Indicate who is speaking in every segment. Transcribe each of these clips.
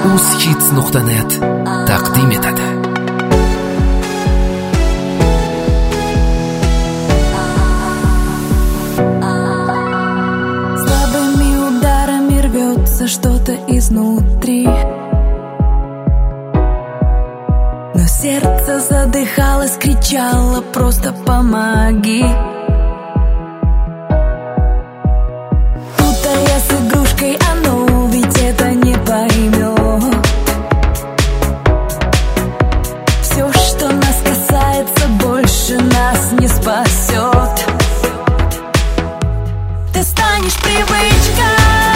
Speaker 1: uz-hits.net taqdim etadi.
Speaker 2: Слабыми ударами рвется что-то изнутри, но сердце задыхалось, кричало: просто помоги. Путая с игрушкой, оно ведь это не поймет. Все, что нас касается, больше нас не спасет. Ты станешь привычкой,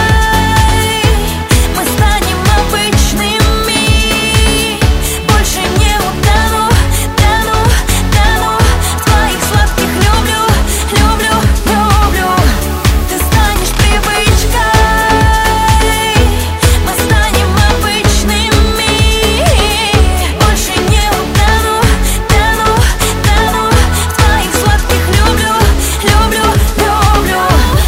Speaker 2: мы станем обычными. Больше не утону, тону в твоих сладких люблю, люблю, люблю. Ты станешь привычкой, мы станем обычными. Больше не утону, тону в твоих сладких люблю, люблю, люблю.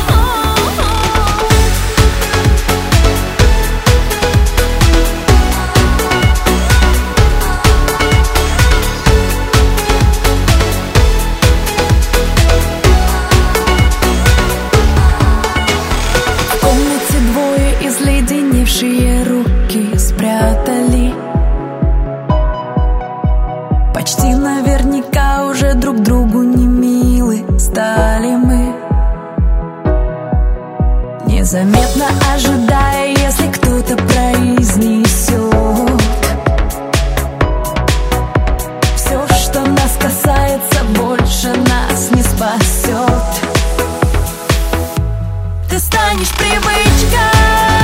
Speaker 2: В комнате двое, изледеневшие руки спрятали. Почти наверняка уже друг другу не милы стали мы, незаметно ожидая, если кто-то произнесет: все, что нас касается, больше нас не спасет. Ты станешь привычкой,